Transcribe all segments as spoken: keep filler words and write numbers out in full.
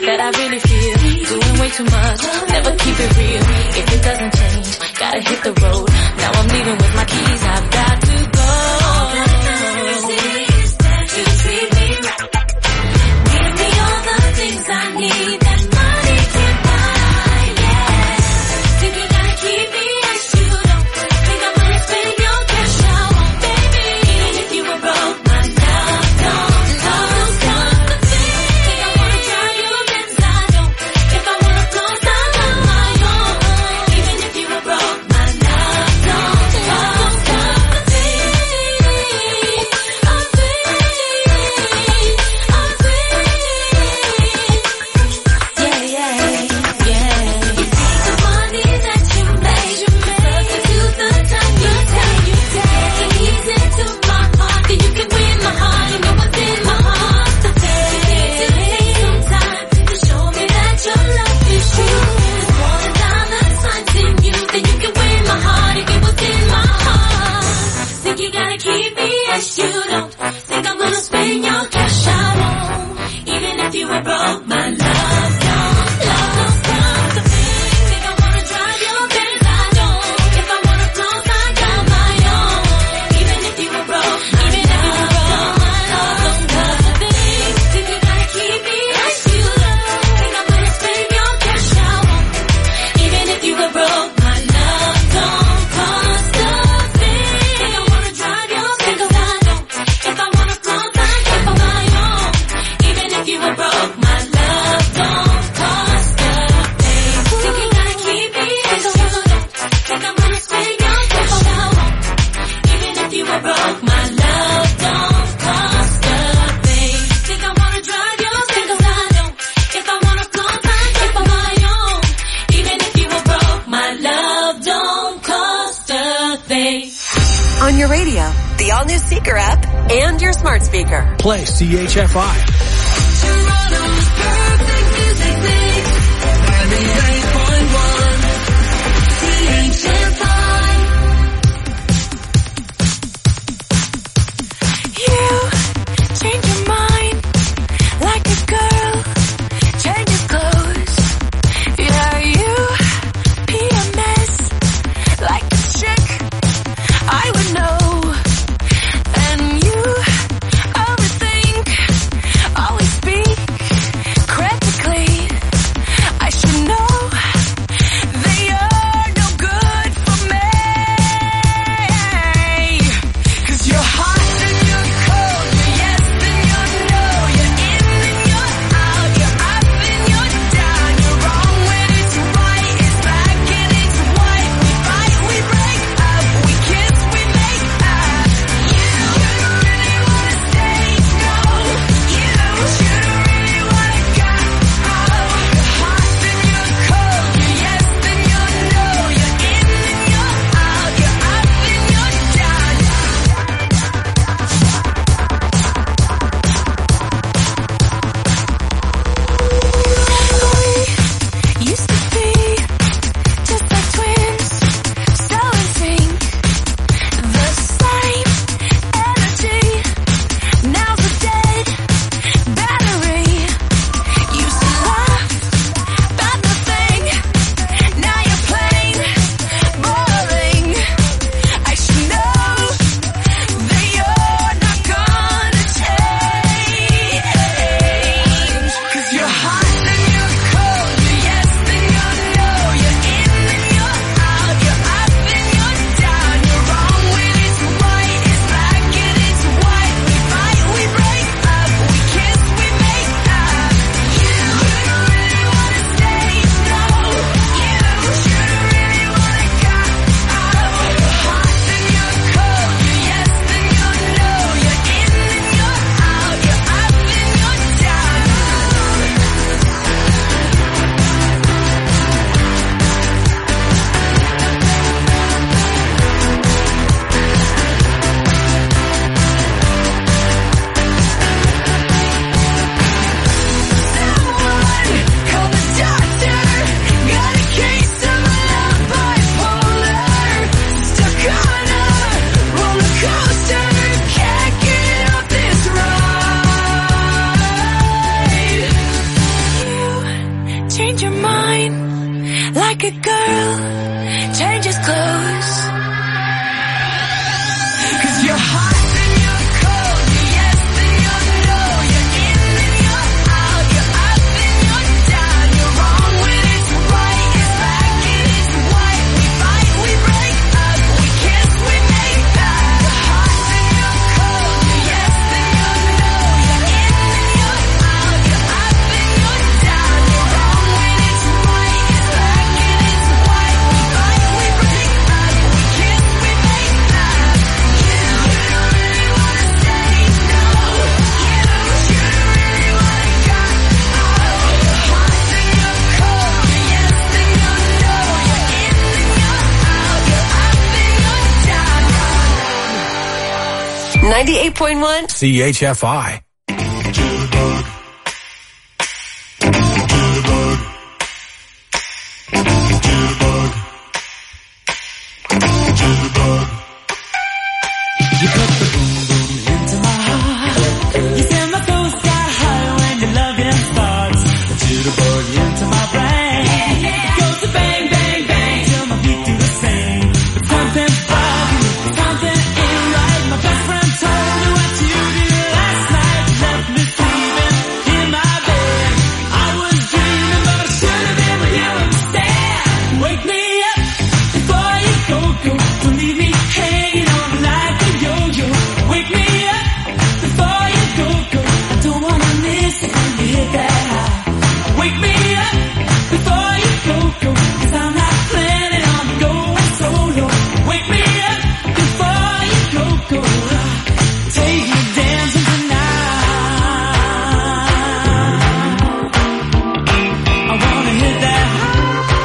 that I really feel. Doing way too much, never keep it real. If it doesn't change, gotta hit the road. Now I'm leaving with my keys, I've got to go. All that matters is that you treat me right. Give me all the things I need that money can buy, yeah. Think you gotta keep me as you don't think I'm gonna spend your cash out on, baby. Even if you were broke, my love don't cost nothing. Think I wanna drive you Benz, I don't. If I wanna floss, I'm on my own. Even if you were broke, my love don't cost nothing. A thing, a thing. Yeah, yeah, yeah. You take the money that you made, substitute the time you take, you take it easy to my heart, then you can win my heart. You know what's in my heart. The thing is to take some time to show me that your love is true. There's more than dollar signs in you, then you can win my heart and get what's in my heart. Think you gotta keep me as you don't think I'm gonna spend your cash I won't. Even if you were broke, my love don't, love don't stop the thing. Think I wanna drive your Benz, I don't. If I wanna floss, I got my own. Even if you were broke, even if you were broke, my love don't stop the thing. Think you gotta keep me as you don't think I'm gonna spend your cash I won't. Even if you were broke, my love don't cost a thing. Think I wanna drive your Benz, I don't. If I wanna floss, I got my own. Even if you were broke, my love don't cost a thing. Think you gotta keep me as you don't think I'm gonna spend your cash I won't. Even if you were broke, my love don't cost a thing. Think I wanna drive your Benz, I don't. If I wanna floss, I got my own. Even if you were broke, my love don't cost a thing. On your radio, the all-new Seeker app, and your smart speaker. Play C H F I. Toronto's perfect music mix. ninety-eight point one C H F I. You change your mind like a girl changes clothes. Yeah, you P M S like a chick I would know. And you overthink change your mind like a girl changes clothes. 'Cause you're hot and you're cold, you're yes and you're no, you're in and you're out, you're up and you're down, you're wrong when it's right, it's black and it's white, we fight, we break up, we kiss, we make up. You're hot and you're cold, you're yes and you're no, you're in and you're out, you're up and you're down, you're wrong when it's right, it's black and it's white, we fight, we break up, we kiss, we make up. You don't really wanna say no, you, you don't really wanna go. Oh, you're hot and you're cold, you're yes and you're no, you're in and you're out, you're up and you're down. ninety-eight point one C H F I. You put the boom boom into my heart. You send my soul sky high when your loving starts. The jitterbug into my brain. It goes to bang bang bang till my feet do the same. But something about you, something ain't right. My best friend told me what you did last night. You left me sleeping in my bed. I was dreaming, but I should have been with you instead. Wake me up before you go go. Don't leave me hanging on like a yo-yo. Wake me up before you go go. I don't wanna miss it when you hit that high. Wake me up before you go go. 'Cause I'm not planning on going solo. Wake me up before you go go. Take me dancing tonight. I wanna hit that high.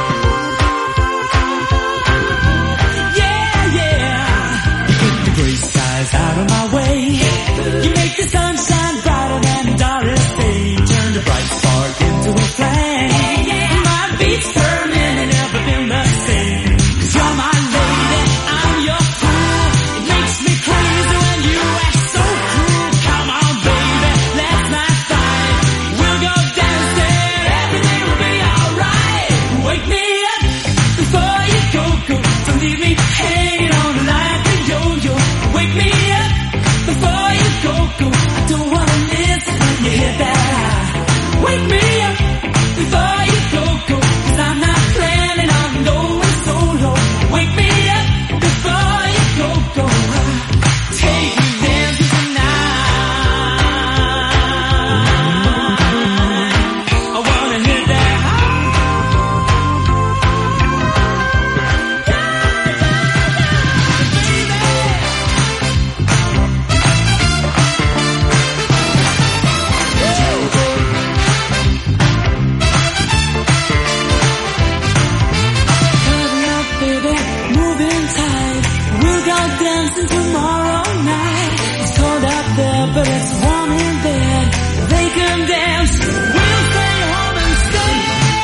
Yeah, yeah. You put the gray skies out of my way. You make the sunshine brighter than Doris Day. Turn the bright spark into a flame. My beats per minute never been the same. 'Cause you're my lady, I'm your fool. It makes me crazy when you act so cruel. Come on, baby, let's not fight. We'll go dancing, everything will be alright. Wake me up before you go go. Don't leave me hanging on like a yo-yo. Wake me up before you go go. I don't wanna miss it when you hit that high. Wake me up before you go go. 'Cause I'm not planning on going solo. Wake me up before you go go. Take me dancing tonight. I wanna hit that high. Turn up, baby, moving tight. We'll go dancing tomorrow night. It's cold out there, but it's warm in bed. They can dance, we'll stay home instead.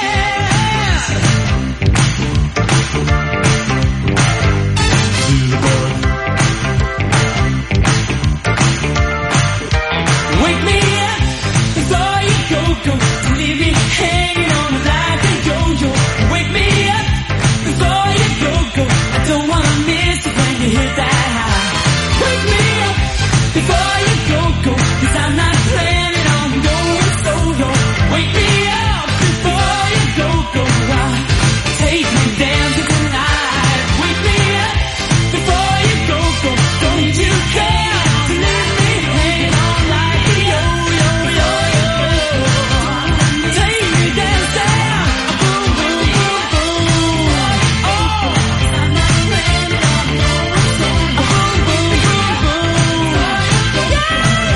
Wake me up before you go go. Don't leave me hanging on like a yo-yo. Wake me up before you go go. I don't wanna miss it when you hit that high. Wake me up before you go go. 'Cause I'm not planning on going solo. Wake me up before you go go. Take me dancing tonight. Wake me up before you go go. Don't you care to leave me hanging on like a yo-yo, yo-yo. Take me dancing, boom, boom, boom, boom. Oh, I'm not planning on going solo. Boom, boom, boom, boom. Yeah,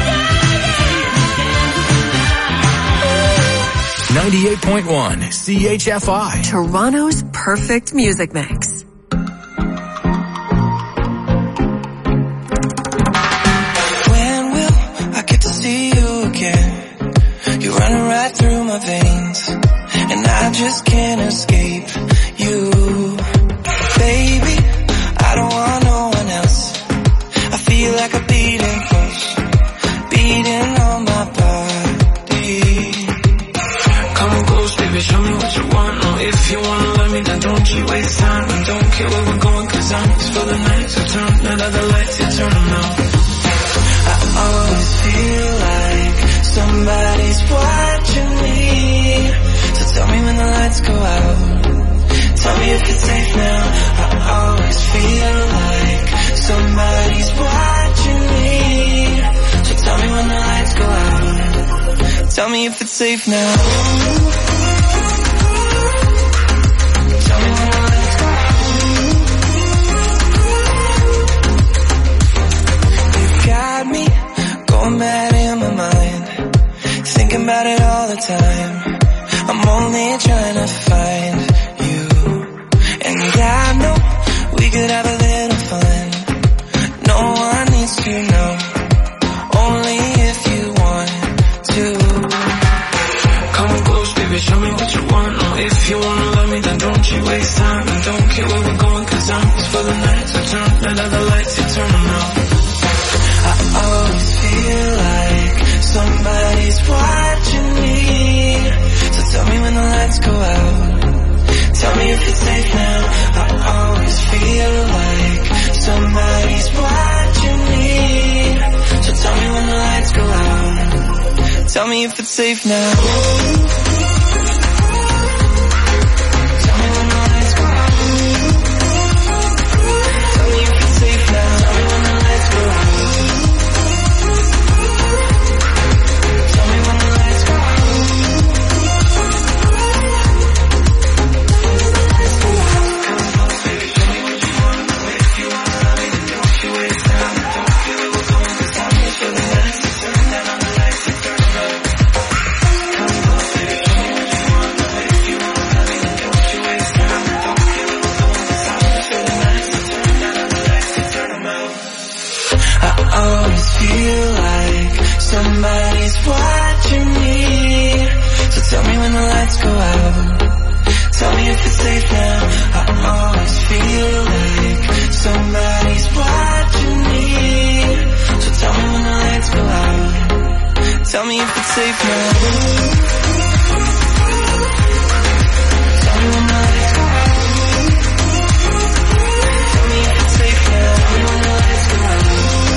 yeah, yeah. ninety-eight point one C H F I. Toronto's perfect music mix. When will I get to see you again? You're running right through my veins, and I just can't escape you. Baby, I don't want no one else. I feel like a beating close, beating on my body. Come close. close, baby, show me what you want. Oh, if you wanna love me, then don't you waste time. And don't care where we're going, cause I'm just for the night. So turn that other lights, you turn them out. I always feel like somebody's watching me. So tell me when the lights go out. Tell me if it's safe now. I always feel like somebody's watching me. So tell me when the lights go out. Tell me if it's safe now. Tell me when the lights go out. You got me going mad in my mind, thinking about it all the time. I'm only trying to find you. And I know we could have a little fun. No one needs to know, only if you want to. Come close, baby, show me what you want. Oh, if you wanna love me, then don't you waste time. And don't care where we're going, cause I'm just for the night. So turn that other lights, you turn them out. I always feel like somebody's watching me. So tell me when the lights go out. Tell me if it's safe now. I always feel like somebody's watching me. So tell me when the lights go out. Tell me if it's safe now. Tell me when the lights go out. Tell me if it's safe now. Tell me when the lights go out. Tell me when the lights go out. Feel like somebody's watching me. So tell me when the lights go out. Tell me if it's safe now. I always feel like somebody's watching me. So tell me when the lights go out. Tell me if it's safe now. Tell me when the lights go out. Tell me if it's safe now. Tell me when the lights go out.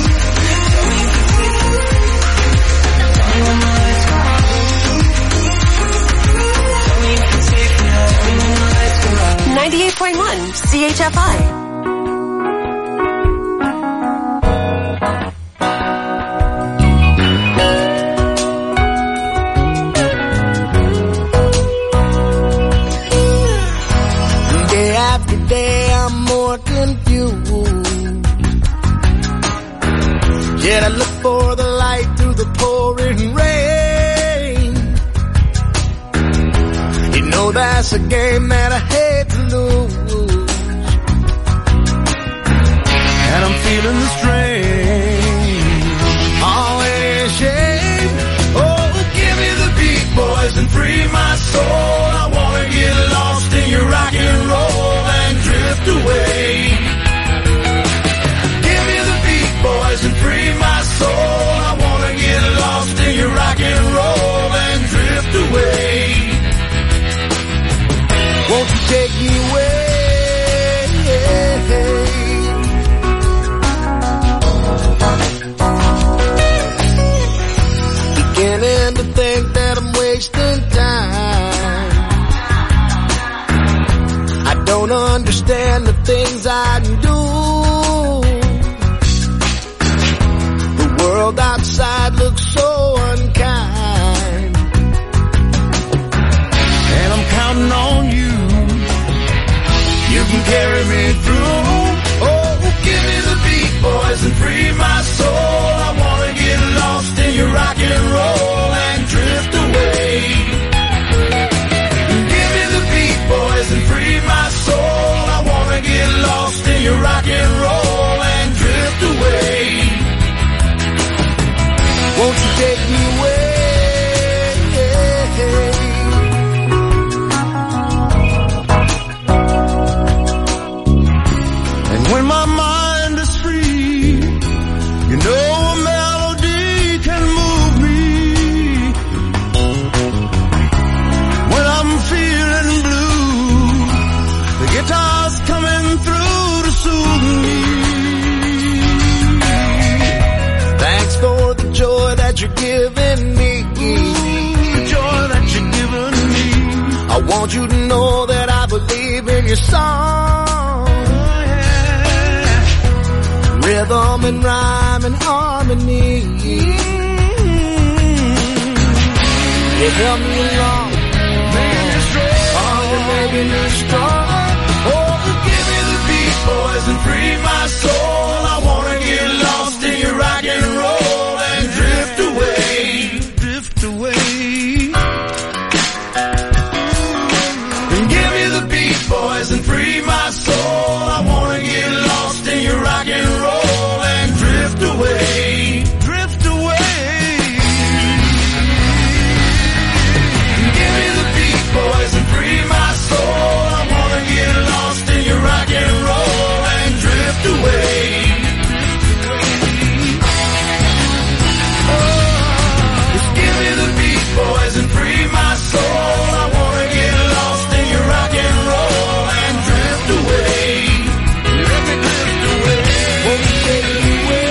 ninety-eight point one C H F I. Day after day I'm more confused. Yet I look for the light through the pouring rain. You know that's a game that I hate to lose. And I'm feeling the strain. Oh, it is shame. Oh, give me the beat, boys, and free my soul. I wanna get lost in your rock and roll and drift away. Give me the beat, boys, and free my soul. I wanna get lost in your rock and roll and drift away. Won't you take me away? Beginning to think that I'm wasting time. I don't understand the things I do. The world outside looks so unkind. And I'm counting on you. You can carry me through. Oh, give me the beat, boys, and free my soul. I wanna get lost in your rock and roll and drift away. Give me the beat, boys, and free my soul. I wanna get lost in your rock and roll and drift away. Won't you take me away? When my mind is free, you know a melody can move me. When I'm giving me, the joy that you're giving me. I want you to know that I believe in your song. Rhythm and rhyme and harmony. You help me along, making me strong. Oh, you're making me strong. Oh, give me the beat, boys, and free my soul. I wanna get lost in your rock and roll and drift away, drift away. And give me the beat, boys, and free my soul. I wanna get lost in your rock and roll and drift away, drift away. And give me the beat, boys, and free my soul. I wanna get lost in your rock and roll and drift away. Oh, just give me the beat, boys, and free my soul. I wanna get lost in your rock and roll and drift away. Let me drift away. Won't you take me away?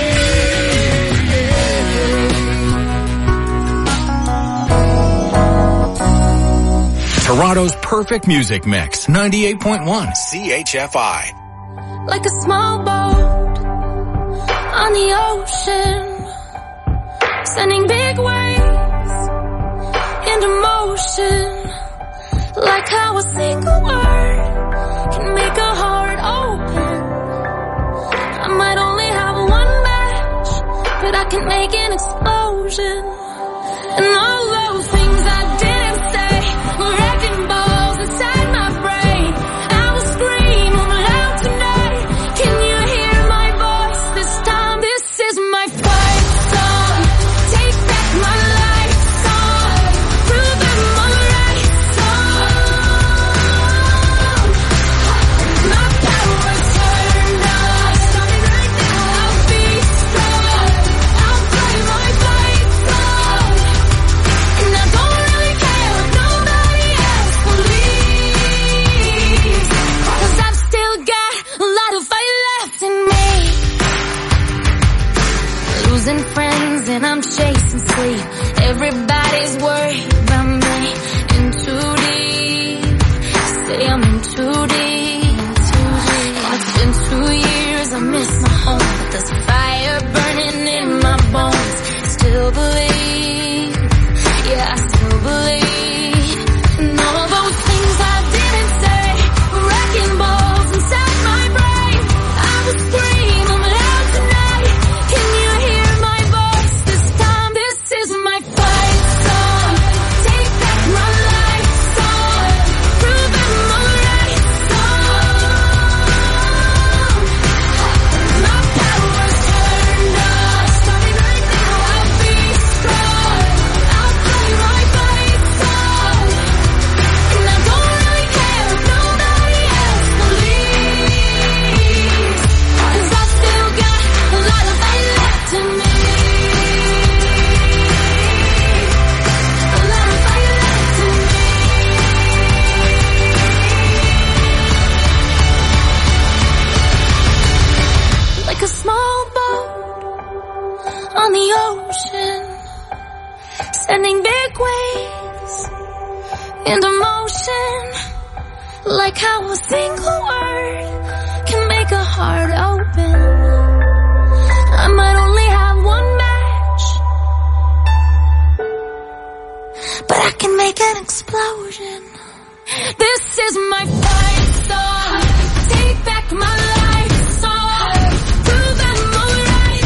Toronto's perfect music mix. ninety-eight point one C H F I. Like a small boat on the ocean, sending big waves into motion. Like how a single word can make a heart open. I might only have one match, but I can make an explosion. And all those things I didn't say were wrecking balls inside my brain. I will scream loud tonight. Can you hear my voice this time? This is my fight song. Take back my life song. Prove I'm alright song. My power's turned on. Starting right now, I'll be strong. I'll play my fight song. And I don't really care if nobody else believes, 'cause I've still got a lot of fight left in me. Losing friends and I'm chasing sleep. Everybody's worried about me. In too deep. Say I'm in too deep. And it's been two years, I miss my home, but there's a fire burning in my bones. Still believe, yeah, I still believe. And all those things I didn't say were wrecking balls inside my brain. I will scream loud tonight. Can you hear my voice this time? This is my fight song. Take back my life song. Prove I'm alright song. My power's turned on. Starting right now, I'll be strong. I'll play my fight song. And I don't really care if nobody else believes, 'cause I still got a lot of fight left in me. A lot of fight left in me. Like a small boat on the ocean, sending big waves into motion. Like how a single word can make a heart open. I might only have one match, but I can make an explosion. This is my fight song. Take back my life song. Prove I'm alright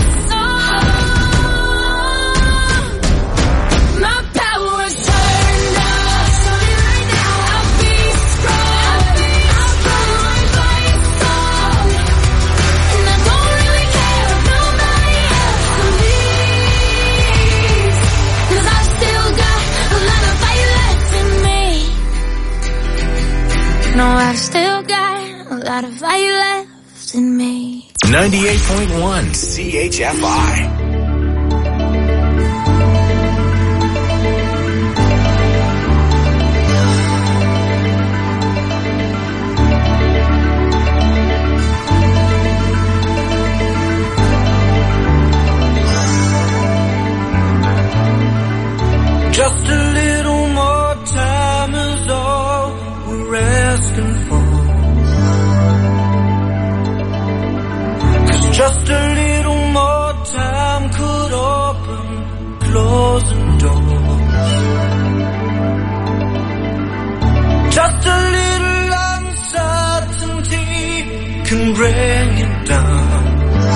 song. My power's turned on. Starting right now, I'll be strong. I'll play my fight song. And I don't really care if nobody else believes, 'cause I've still got a lot of fight left in me. No, I've still got a lot of fight left in me. ninety-eight point one C H F I. asking for. Cause just a little more time could open closing doors. Just a little uncertainty can bring it down.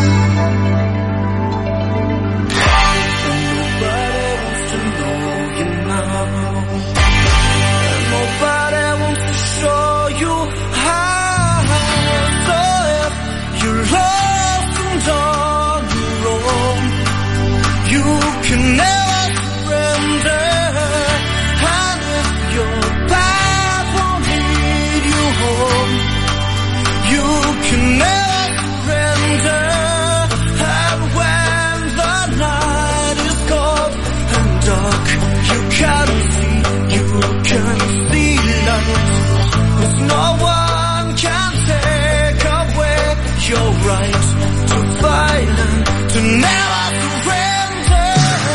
And nobody wants to know you now. And nobody wants to show you how. So if you're lost and on your own, you can never surrender. And if your path won't lead you home, you can never surrender. And when the night is cold and dark, you can see, you can see light. 'Cause no one can take away your right to fight and to never surrender.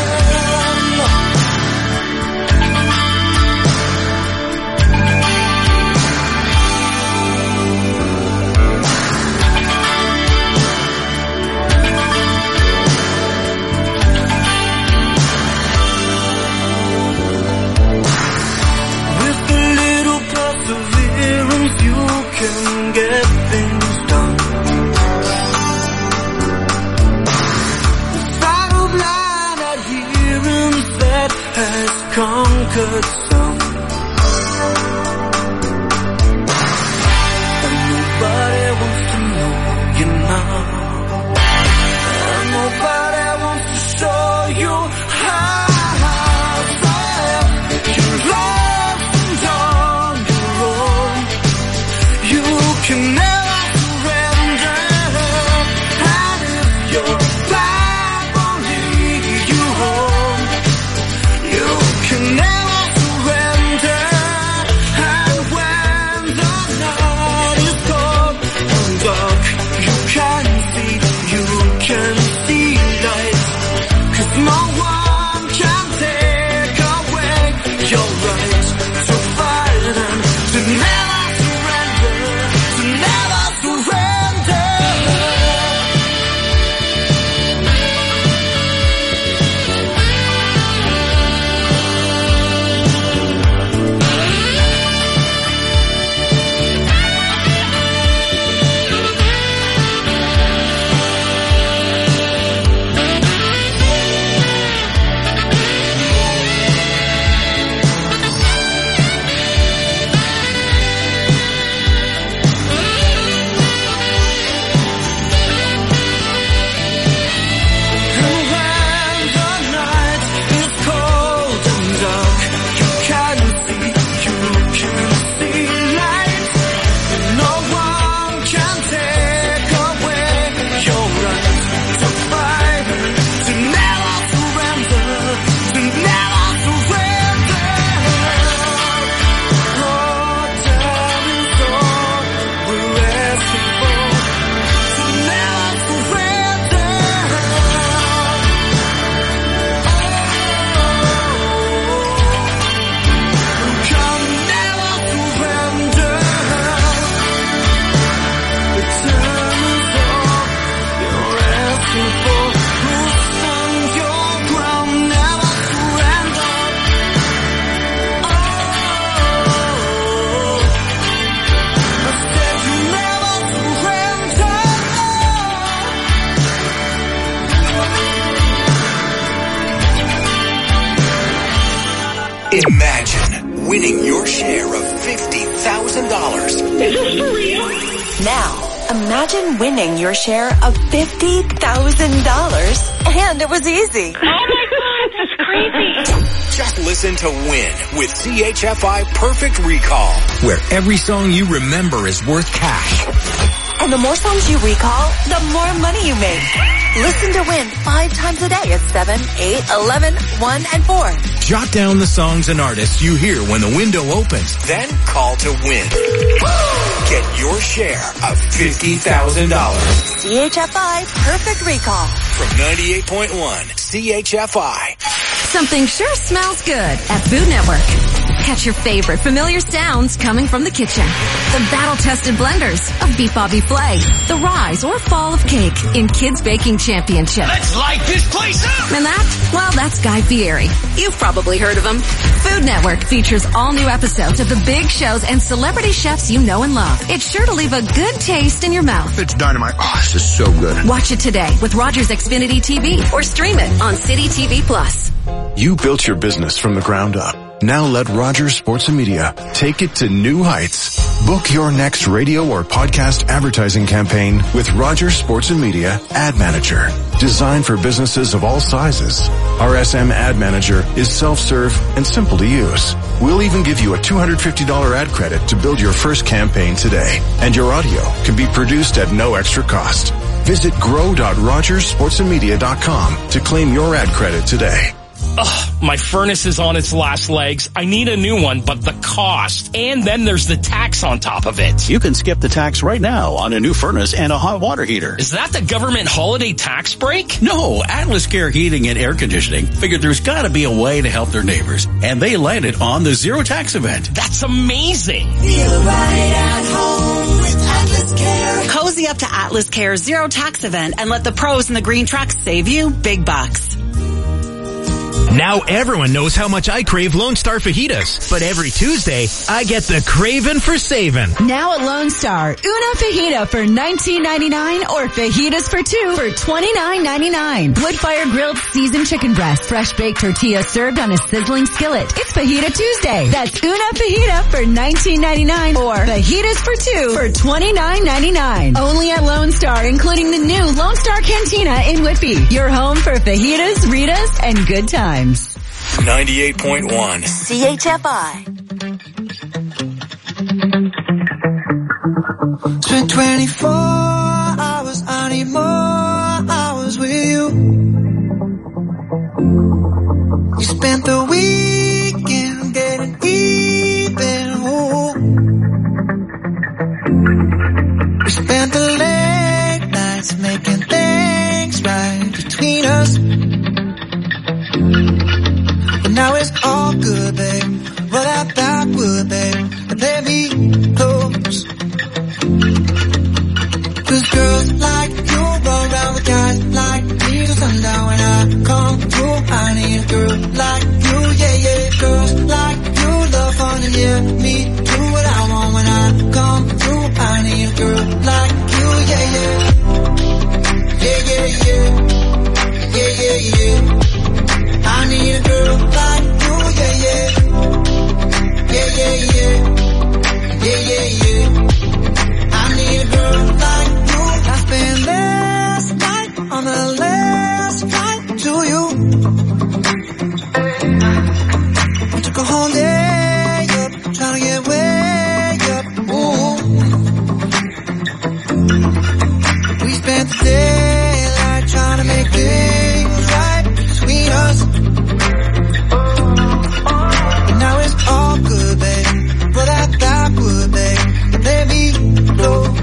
With a little perseverance, you can get things done. The sight of blind adherence that has conquered some. And nobody wants to know you now. And nobody wants to show you how. So if you're lost and on your own, you can never surrender. And if your path won't lead you home, you can never surrender. And when the night is cold and dark, you can see, you can see light. 'Cause no one can take away your right to fight and to never surrender, to never surrender. And when the night is cold and dark, you can see, you can see light. And no one can take away your right to fight, to never surrender, to never surrender. Oh, time is all we're asking for, to never surrender. You can never surrender. The time is all you're asking for. Who'll stand your ground, never surrender. Oh, I said you never surrender. Imagine winning your share of fifty thousand dollars. Now, imagine winning your share of fifty thousand dollars. And it was easy. Oh my God, that's crazy. Just listen to Win with C H F I Perfect Recall, where every song you remember is worth cash. And the more songs you recall, the more money you make. Listen to Win five times a day at seven, eight, eleven, one, and four. Jot down the songs and artists you hear when the window opens. Then call to win. Get your share of fifty thousand dollars. C H F I Perfect Recall. From ninety-eight point one C H F I. Something sure smells good at Food Network. Catch your favorite familiar sounds coming from the kitchen. The battle-tested blenders of Beat Bobby Flay, the rise or fall of cake in Kids Baking Championship. Let's light this place up! And that? Well, that's Guy Fieri. You've probably heard of him. Food Network features all new episodes of the big shows and celebrity chefs you know and love. It's sure to leave a good taste in your mouth. It's dynamite. Oh, this is so good. Watch it today with Rogers Xfinity T V or stream it on City T V Plus. You built your business from the ground up. Now let Rogers Sports and Media take it to new heights. Book your next radio or podcast advertising campaign with Rogers Sports and Media Ad Manager. Designed for businesses of all sizes. R S M Ad Manager is self-serve and simple to use. We'll even give you a two hundred fifty dollars ad credit to build your first campaign today. And your audio can be produced at no extra cost. Visit grow dot rogers sports and media dot com to claim your ad credit today. Ugh, my furnace is on its last legs. I need a new one, but the cost. And then there's the tax on top of it. You can skip the tax right now on a new furnace and a hot water heater. Is that the government holiday tax break? No, Atlas Care Heating and Air Conditioning figured there's gotta be a way to help their neighbors. And they landed on the Zero Tax event. That's amazing. Feel right at home with Atlas Care. Cozy up to Atlas Care's Zero Tax event and let the pros in the green trucks save you big bucks. Now everyone knows how much I crave Lone Star fajitas, but every Tuesday, I get the craving for saving. Now at Lone Star, una fajita for nineteen ninety-nine or fajitas for two for twenty-nine ninety-nine. Wood-fire grilled seasoned chicken breast, fresh baked tortilla served on a sizzling skillet. It's Fajita Tuesday. That's una fajita for nineteen ninety-nine or fajitas for two for twenty-nine ninety-nine. Only at Lone Star, including the new Lone Star Cantina in Whitby. Your home for fajitas, Ritas, and good times. ninety-eight point one C H F I. Spent twenty-four hours, I need more hours with you. You spent the weekend getting even, ooh. We spent the late nights making things right between us. But now it's all good, babe. Roll out that wood, babe, and play me close. Cause girls like you roll around with guys like me till sundown. When I come through, I need a girl like you, yeah, yeah. Girls like you love fun and yeah, me do what I want. When I come through, I need a girl like you, yeah, yeah. Yeah, yeah, yeah. Yeah, yeah, yeah. I need a girl like you, yeah, yeah. Yeah, yeah, yeah. Yeah, yeah, yeah. I need a girl like you. I spent last night on the last flight to you. I took a whole day up, trying to get way up, ooh. We spent the daylight trying to make things right between us. But now it's all good, babe. Roll out that wood, babe, and let me blow.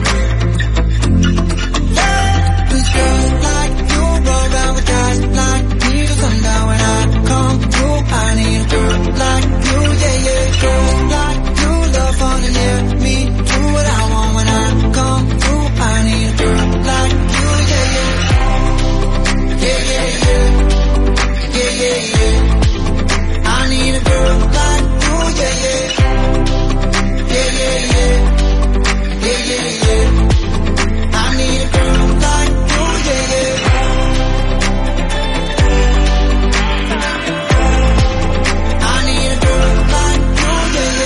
Yeah, cause girls like you roll around with guys like me till sundown. When I come through, I need a girl like you, yeah, yeah. Girls like you love fun and yeah, me do what I want. When I come through, I need a girl like you, yeah, yeah. Yeah, yeah, yeah. Yeah, yeah, yeah. I need a girl like you, yeah, yeah. Yeah, yeah, yeah. Yeah, yeah, yeah. I need a girl like you, yeah, yeah. I need a girl like you, yeah,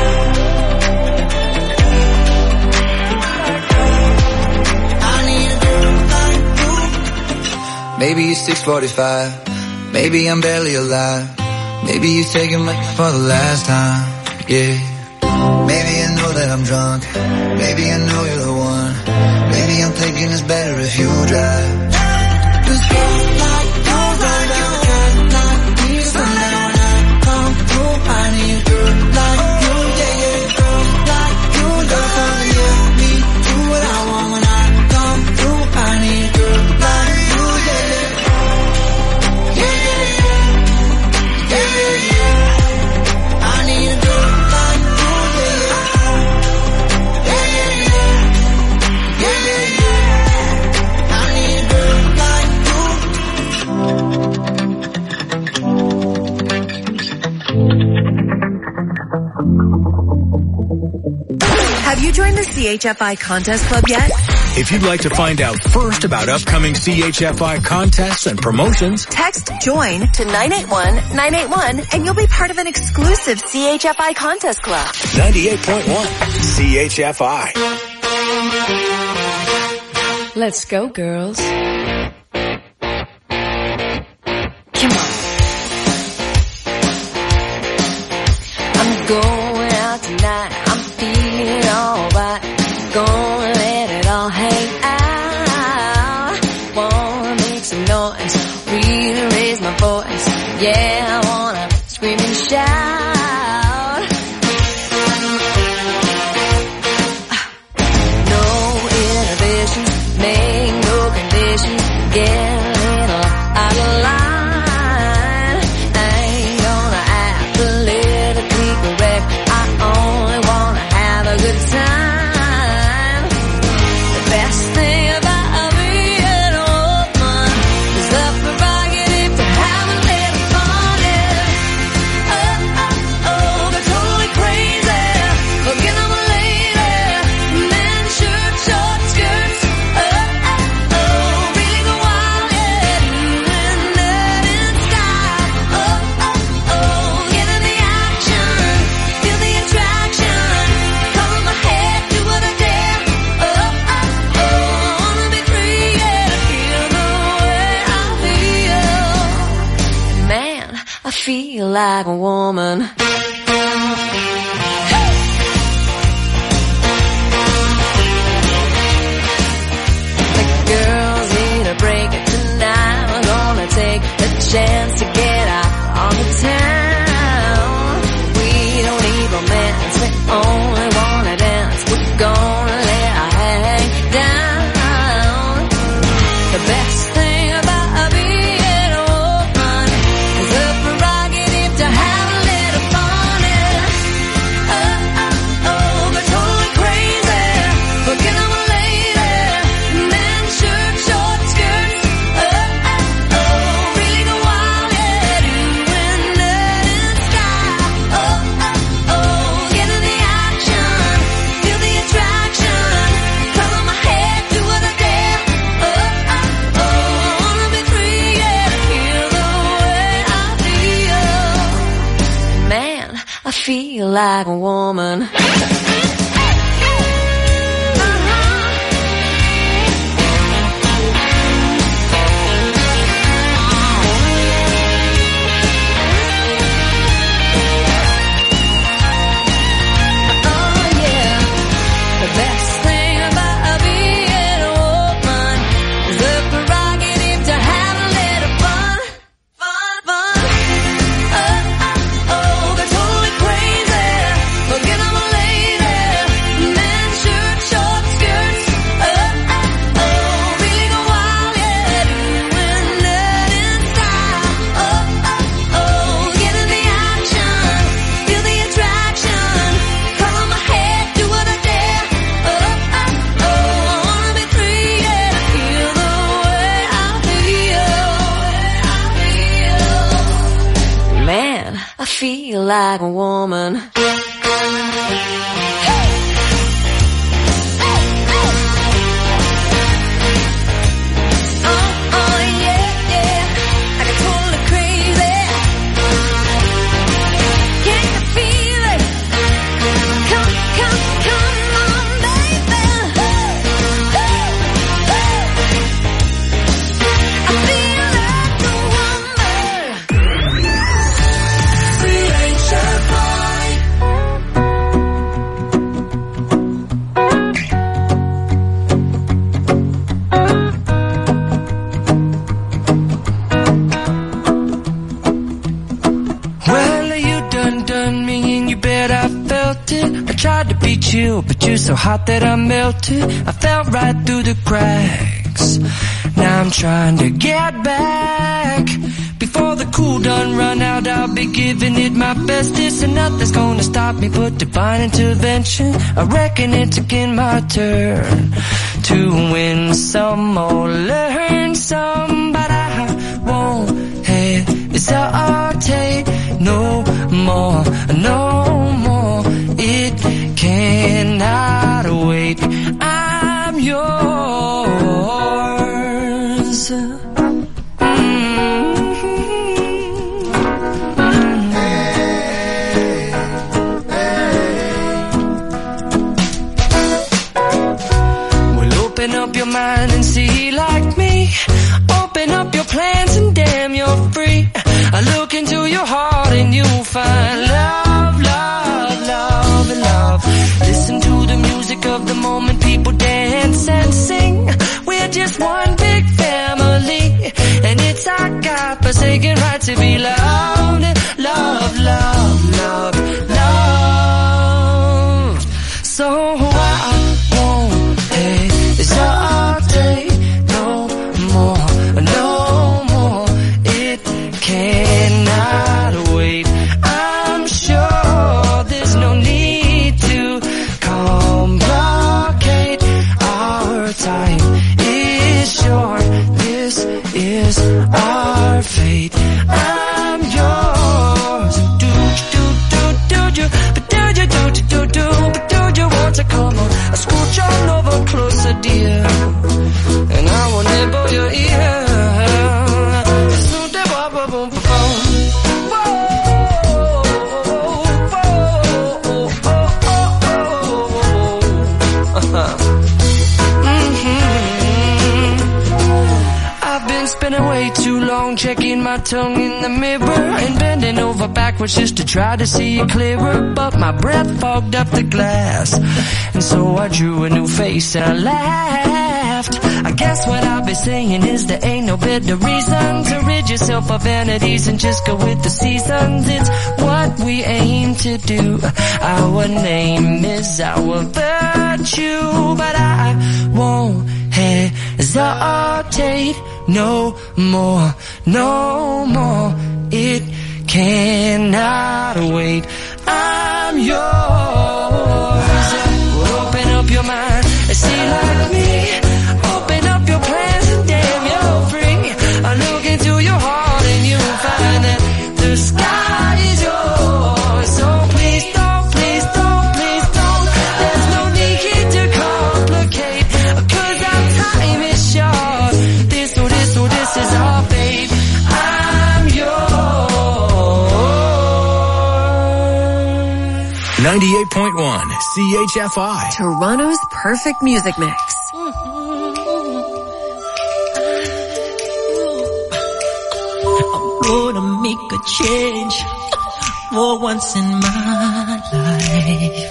yeah. I need a girl like you. Maybe it's six forty-five. Maybe I'm barely alive. Maybe you're taking me for the last time, yeah. Maybe I know that I'm drunk. Maybe I know you're the one. Maybe I'm thinking it's better if you drive. Cause girls like you ride out the guys like me till sundown. When I come through, I need a girl like you, yeah, yeah. Girls like you love fun, yeah, me do what I want. When I come through, I need a girl like you, yeah, yeah. Yeah, yeah, yeah. Yeah, yeah, yeah. I need a girl. Have you joined the C H F I Contest Club yet? If you'd like to find out first about upcoming C H F I contests and promotions, text JOIN to nine eight one nine eight one and you'll be part of an exclusive C H F I Contest Club. ninety-eight point one C H F I. Let's go, girls. Come on. I'm going out tonight. I'm feeling alright. Gonna let it all hang out. Wanna make some noise, really raise my voice. Yeah, I wanna scream and shout. No inhibitions, make no conditions. Get a little out of line. I ain't gonna act politically correct. I only wanna have a good time. The best thing about being a woman is the prerogative to have a little fun. Yeah. Oh, oh, oh, they're totally crazy. Forget I'm a lady. Men, shirt, short skirts. Oh, oh, oh, really go wild, yeah. Doing that in style. Oh, oh, oh, get in the action. Feel the attraction. Cover my head, do what I dare. Oh, oh, oh, I wanna be free, yeah. Feel the way I feel. Man, I feel like a woman. The girls need a break tonight. We're gonna take the chance to get out on the town. We don't need romance, we only wanna dance. We're gonna let our hang down. The best thing about being a woman is the prerogative to have a little fun. Yeah. Oh, oh, oh, they're totally crazy. Forget I'm a lady. Men, shirt, short skirts. Oh, oh, oh, really go wild, yeah. Doing that in style. Oh, oh, oh, get in the action. Feel the attraction. Cover my head, do what I dare. Oh, oh, oh, I wanna be free, yeah. Feel the way I feel. Man, I feel like a woman. Oh yeah, the best thing about being a woman is the prerogative to have a little fun, fun, fun. Oh, oh, oh, they're totally crazy. Forget I'm a lady. Men, shirt, short skirts. Oh, oh, oh, really go wild, yeah. Doing that in style. Oh, oh, oh, get in the action. Feel the attraction. Cover my head, do what I dare. Oh, oh, oh, I wanna be free, yeah. Feel the way I feel. Man, I feel like a woman. Oh, oh, yeah, yeah. I get totally crazy. Can you feel it? Come, come, come on, baby. I feel like a woman. C H F I. Well, you done done me and you bet I felt it. I tried to beat you, but you're so hot that I melted. I fell right through the cracks. Now I'm trying to get back. Before the cool done run out, I'll be giving it my bestest. And nothing's gonna stop me but divine intervention. I reckon it's again my turn to win some or learn some. But I won't hesitate no more, no more. It cannot mind and see like me. Open up your plans and damn, you're free. I look into your heart and you'll find love, love, love, and love. Listen to the music of the moment, people dance and sing. We're just one big family, and it's our God-forsaken right to be loved. Love, love, love, love. So I won't hesitate no more, no more. It cannot wait. I'm sure there's no need to complicate. Our time is short. This is our fate. I'm yours. Do do do do do, but do you do do do do, but do you want to come on? I scooch on over closer, dear, and I will nibble your ear. Spending way too long checking my tongue in the mirror and bending over backwards just to try to see it clearer. But my breath fogged up the glass, and so I drew a new face and I laughed. I guess what I'll be saying is there ain't no better reason to rid yourself of vanities and just go with the seasons. It's what we aim to do. Our name is our virtue, but I won't hesitate no more, no more. It cannot wait. I'm yours. Open up your mind and see like me. Open up your plans and damn, you're free. I look into your heart and you'll find that the sky is yours. So please don't, please don't, please don't. There's no need to complicate, 'cause our time is short. This or this or this is our fate. I'm yours. ninety-eight point one C H F I. Toronto's perfect music mix. Gonna make a change for once in my life.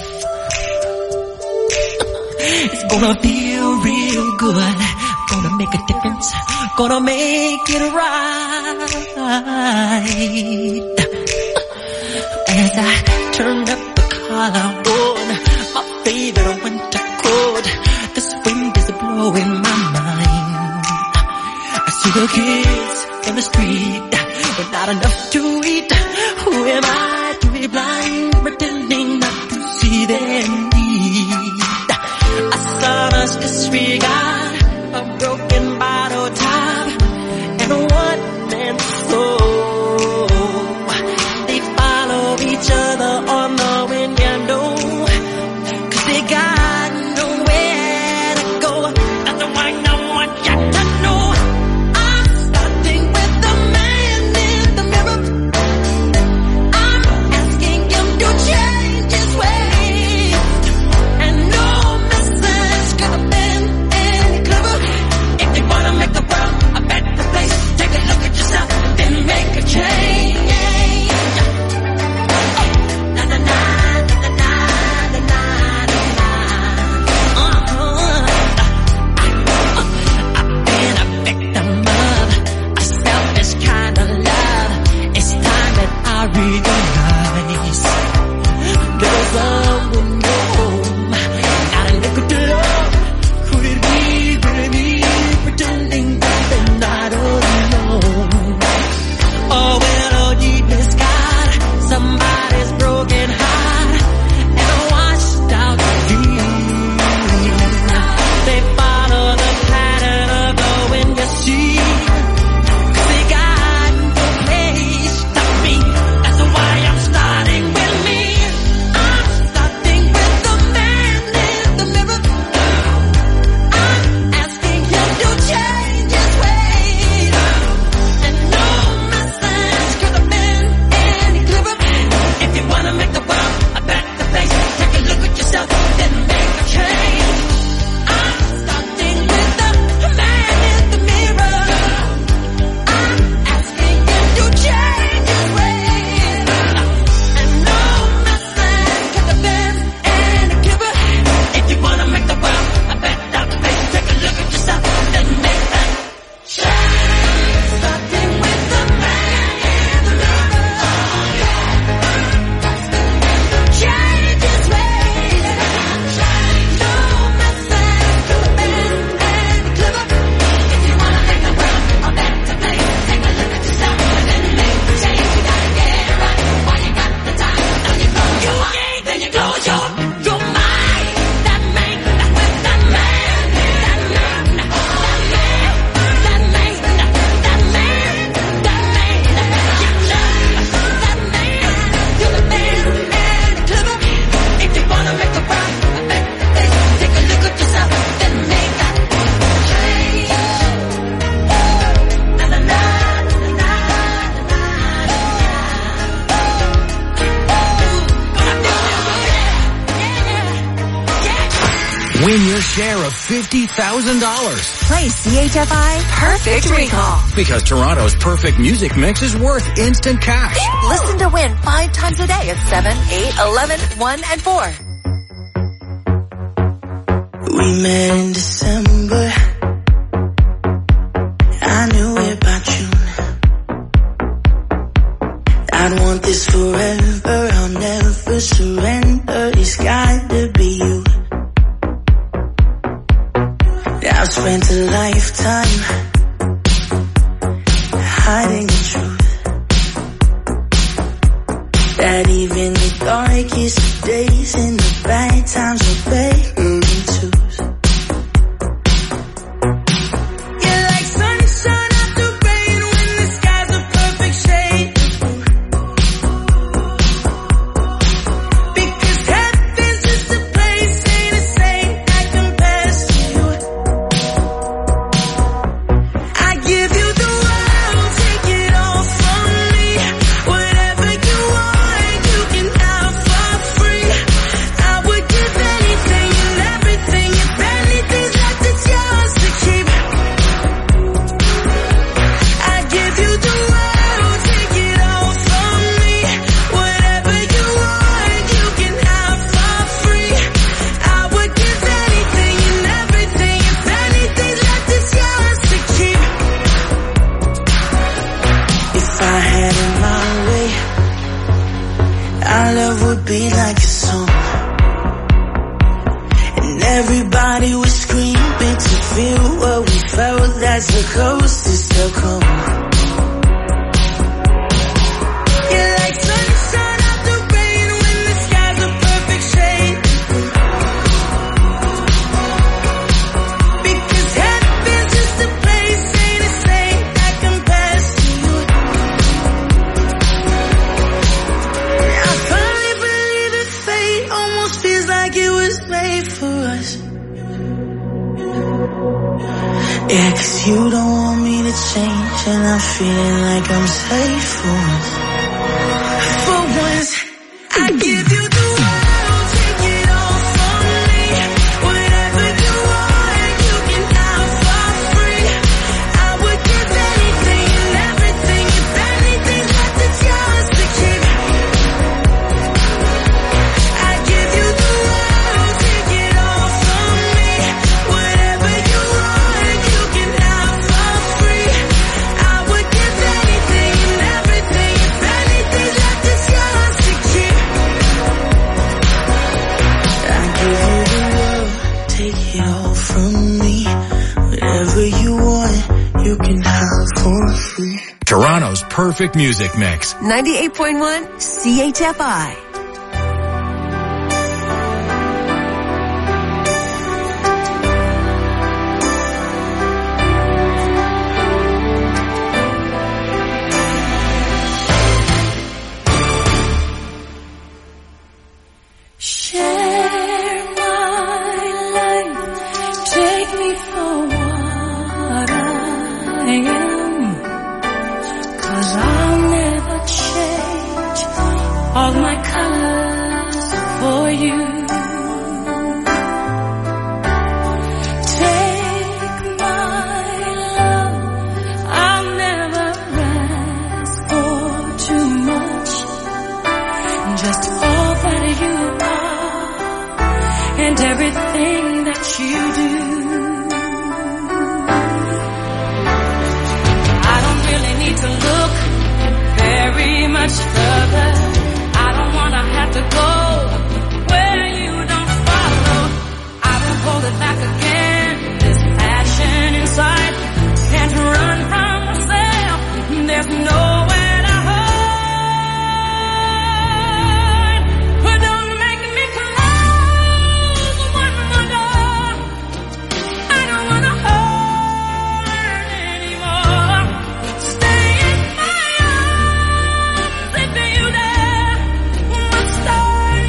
It's gonna feel real good. Gonna make a difference. Gonna make it right. As I turn up the collar on my favorite winter coat, this wind is blowing my mind. I see the kids in the street with not enough to eat. Who am I to be blind, pretending not to see their need? A son's disregard, a broken bottle top, and a one-man soul. They follow each other on the window, 'cause they got nowhere to go. That's the one I want you to know. I'm starting with the man in the mirror. I'm asking him to change his ways, and no message could have been Win your share of fifty thousand dollars. Play C H F I Perfect Recall. Because Toronto's perfect music mix is worth instant cash. Listen to Win five times a day at seven, eight, eleven, one, and four. We met in December. I knew it by June. I'd want this forever. I'll never surrender. It's gotta be you. I've spent a lifetime hiding the truth, that even the darkest days and the bad times are better in twos. You're like sunshine after rain when the sky's a perfect shade of blue. Because heaven's just a place, ain't a saint that compares to you. I give you the world, take it all from me. Whatever you want, you can have for free. I would give anything and everything. If anything's left, it's yours to keep. I give you the world, take it all from me. Whatever you want, you can have for free. I would give anything and everything. If anything's left, it's yours to keep. If I had it my way, our love would be like a song, and everybody would scream it to feel what we felt. That's the closest they'll come. You're like sunshine after rain when the sky's a perfect shade of blue. Because heaven's just a place, ain't a saint that compares to you. I finally believe that fate almost feels like it was made for us. Yeah, 'cause you don't want me to change, and I'm feeling like I'm safe for once. For once, I give you the world, take it all from me. Whatever you want, you can have for free. I would give anything and everything. If anything's left, it's yours to keep. I give you the world, take it all from me. Whatever you want, you can have for free. I would give anything and everything. If anything's left, it's yours to keep. I give you the world, take it all from me. Whatever you want, you can have for free. Toronto's perfect music mix. ninety-eight point one C H F I. Share my life, take me for what I am, 'cause I'll never change all my colors for you. Take my love, I'll never ask for too much, just all that you are and everything that you do. I don't really need to look very much further. I don't wanna have to go where you don't follow. I won't hold it back again. This passion inside can't run from myself. There's nowhere to hide. But don't make me close one more door. I don't wanna hurt anymore. Stay in my arms if you dare. We'll start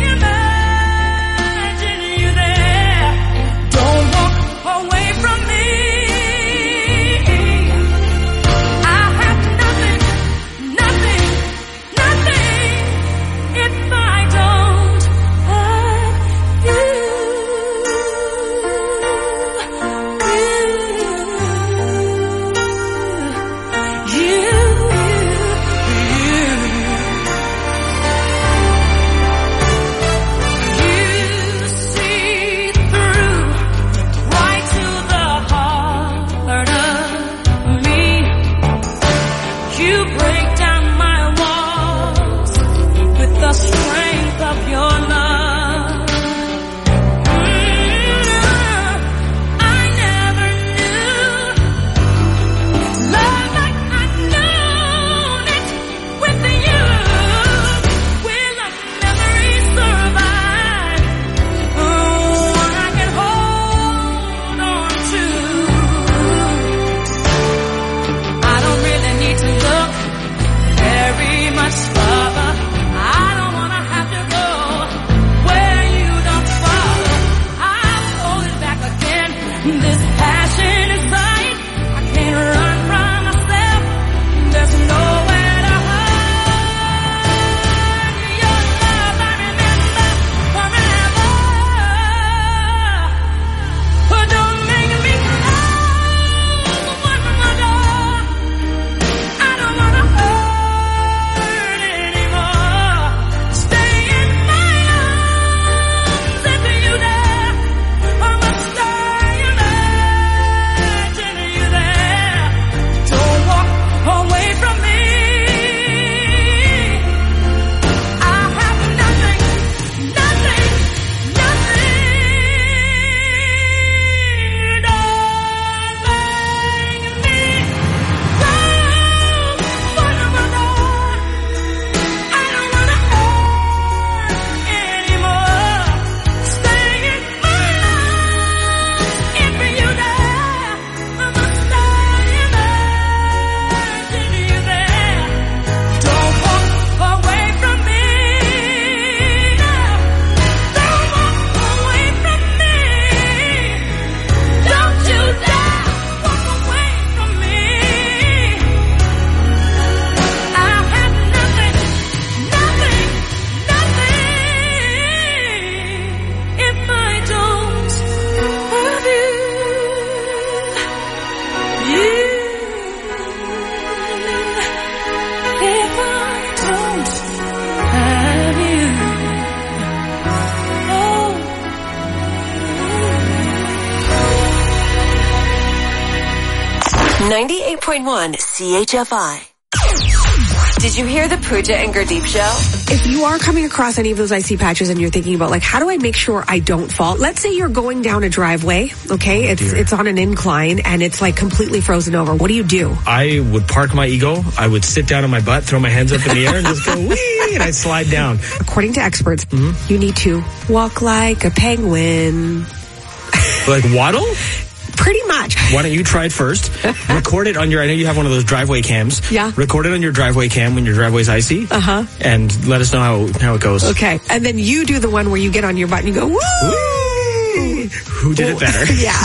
ninety-eight point one C H F I. Did you hear the Pooja and Gurdeep show? If you are coming across any of those icy patches and you're thinking about, like, how do I make sure I don't fall? Let's say you're going down a driveway, okay? It's Dear. it's on an incline and it's like completely frozen over. What do you do? I would park my ego. I would sit down on my butt, throw my hands up in the air, and just go wee, and I'd slide down. According to experts, mm-hmm. you need to walk like a penguin. Like waddle? Pretty much. Why don't you try it first? Record it on your, I know you have one of those driveway cams. Yeah. Record it on your driveway cam when your driveway's icy. Uh-huh. And let us know how, how it goes. Okay. And then you do the one where you get on your butt and you go, woo! Woo! Who did it better? Yeah.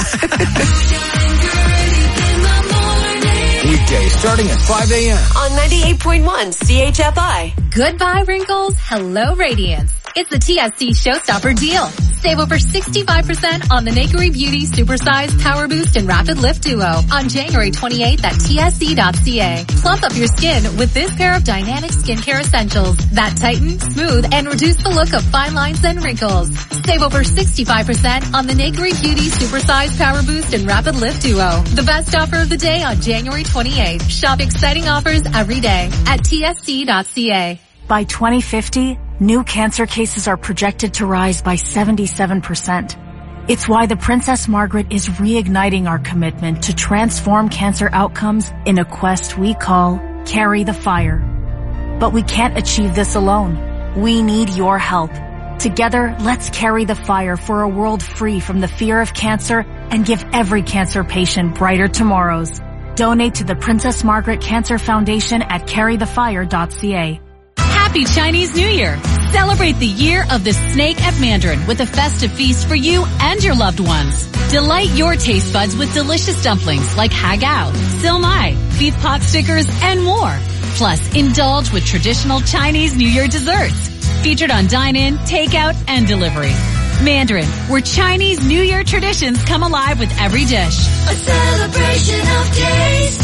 Weekday starting at five a.m. on ninety-eight point one C H F I. Goodbye wrinkles, hello radiance. It's the T S C Showstopper deal. Save over sixty-five percent on the Nakery Beauty Supersize Power Boost and Rapid Lift Duo on January twenty-eighth at T S C dot C A. Plump up your skin with this pair of dynamic skincare essentials that tighten, smooth, and reduce the look of fine lines and wrinkles. Save over sixty-five percent on the Nakery Beauty Supersize Power Boost and Rapid Lift Duo. The best offer of the day on January twenty-eighth. Shop exciting offers every day at T S C dot C A. By twenty fifty, new cancer cases are projected to rise by seventy-seven percent. It's why the Princess Margaret is reigniting our commitment to transform cancer outcomes in a quest we call Carry the Fire. But we can't achieve this alone. We need your help. Together, let's carry the fire for a world free from the fear of cancer and give every cancer patient brighter tomorrows. Donate to the Princess Margaret Cancer Foundation at carry the fire dot C A. Happy Chinese New Year! Celebrate the year of the snake at Mandarin with a festive feast for you and your loved ones. Delight your taste buds with delicious dumplings like hagao, silmai, beef pot stickers, and more. Plus, indulge with traditional Chinese New Year desserts. Featured on dine-in, takeout, and delivery. Mandarin, where Chinese New Year traditions come alive with every dish. A celebration of taste.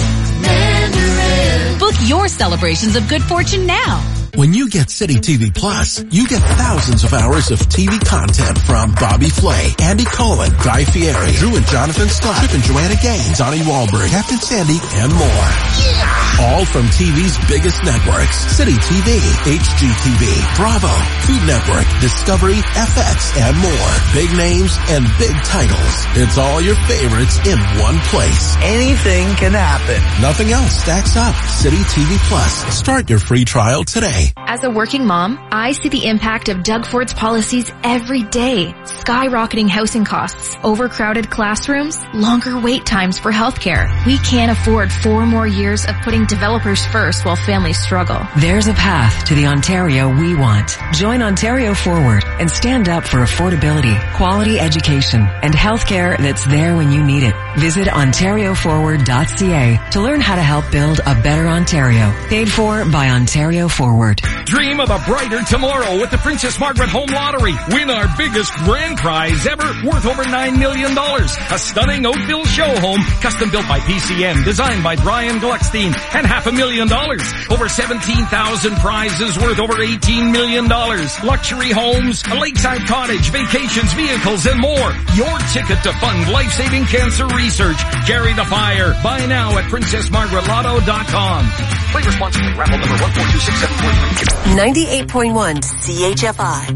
Mandarin. Book your celebrations of good fortune now. When you get City T V Plus, you get thousands of hours of T V content from Bobby Flay, Andy Cohen, Guy Fieri, Drew and Jonathan Scott, Chip and Joanna Gaines, Donnie Wahlberg, Captain Sandy, and more. Yeah! All from T V's biggest networks, City T V, H G T V, Bravo, Food Network, Discovery, F X, and more. Big names and big titles. It's all your favorites in one place. Anything can happen. Nothing else stacks up. City T V Plus. Start your free trial today. As a working mom, I see the impact of Doug Ford's policies every day. Skyrocketing housing costs, overcrowded classrooms, longer wait times for healthcare. We can't afford four more years of putting developers first while families struggle. There's a path to the Ontario we want. Join Ontario Forward and stand up for affordability, quality education, and healthcare that's there when you need it. Visit ontario forward dot C A to learn how to help build a better Ontario. Paid for by Ontario Forward. Dream of a brighter tomorrow with the Princess Margaret Home Lottery. Win our biggest grand prize ever, worth over nine million dollars. A stunning Oakville show home, custom built by P C M, designed by Brian Gluckstein, and half a million dollars. Over seventeen thousand prizes worth over eighteen million dollars. Luxury homes, a lakeside cottage, vacations, vehicles, and more. Your ticket to fund life-saving cancer research. Carry the fire. Buy now at princess margaret lotto dot com. Play responsibly. Raffle number one four two six seven four three. ninety-eight point one C H F I.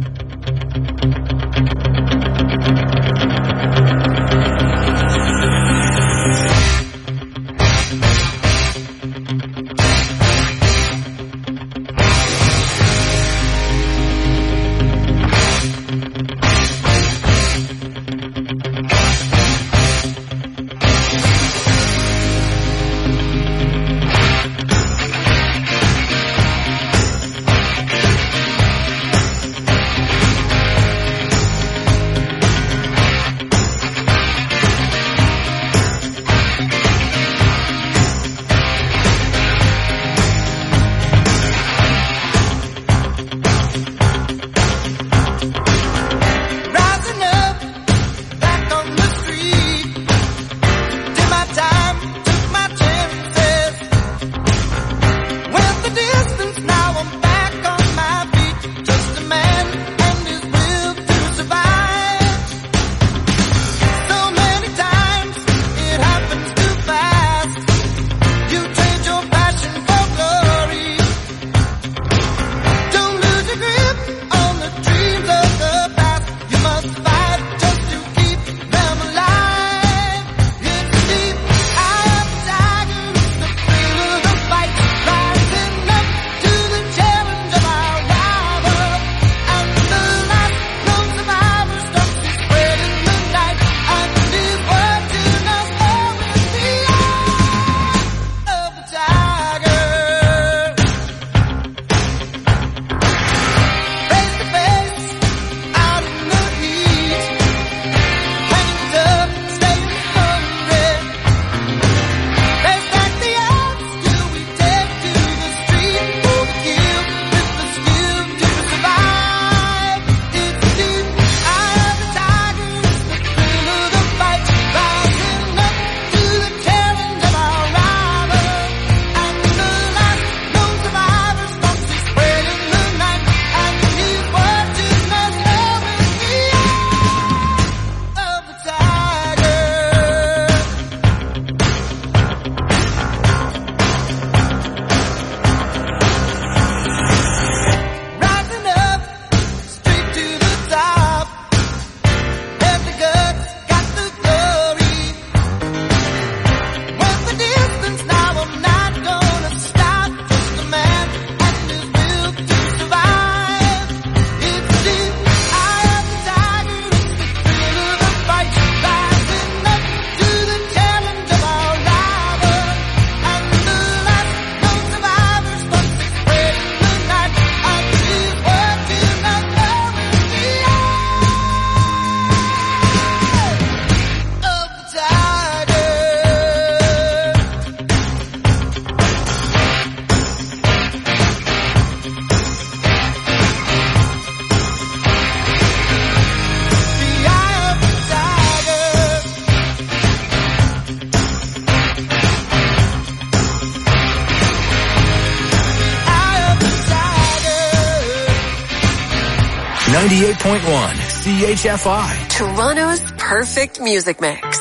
ninety-eight point one C H F I. Toronto's perfect music mix.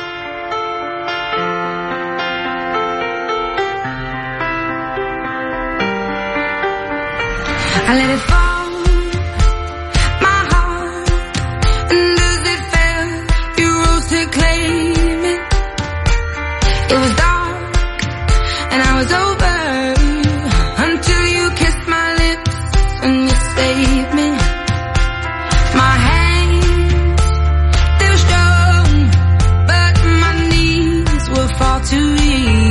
I let it fall, my heart, and as it fell, you rose to claim it. It was dark, and I was over, until you kissed my lips, and you saved me. My hands, they were strong, but my knees were far too weak.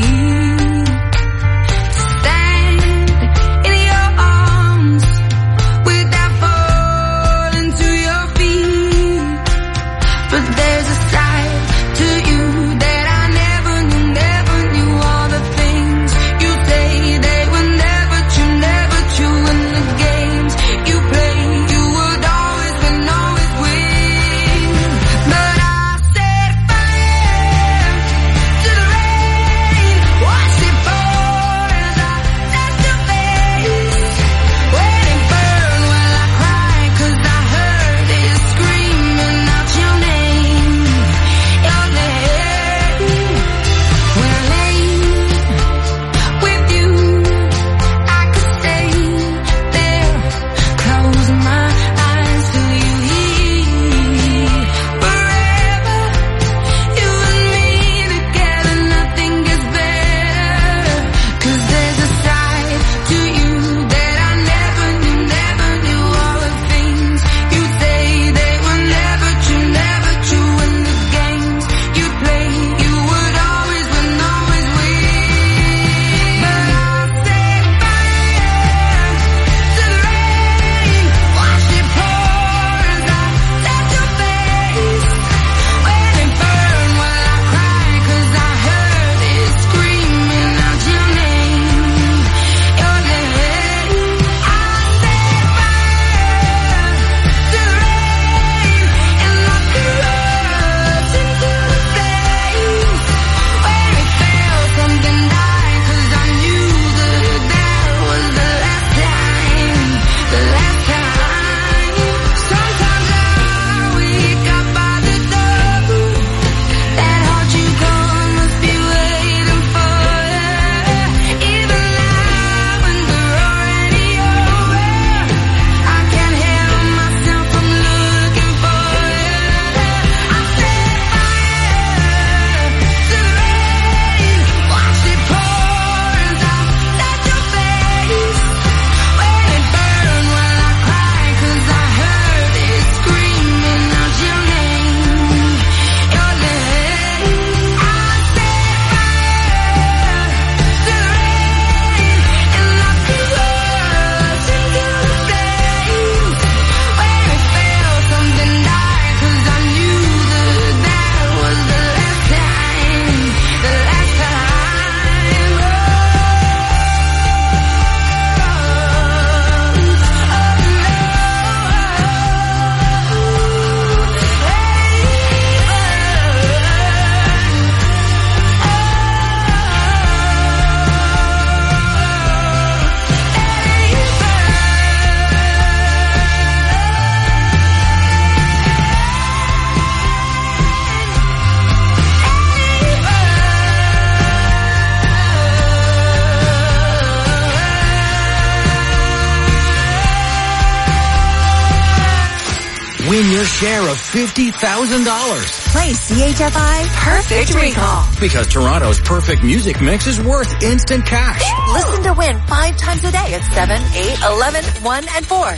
Win your share of fifty thousand dollars. Play C H F I Perfect Recall. Because Toronto's perfect music mix is worth instant cash. Listen to win five times a day at seven, eight, eleven, one, and four.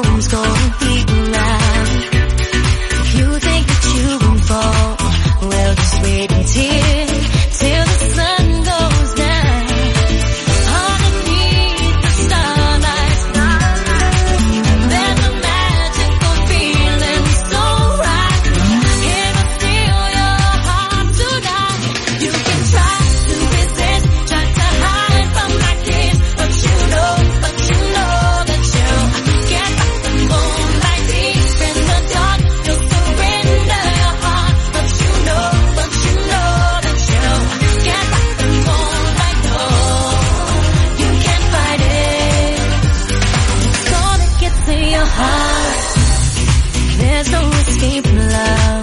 Well, escape from love.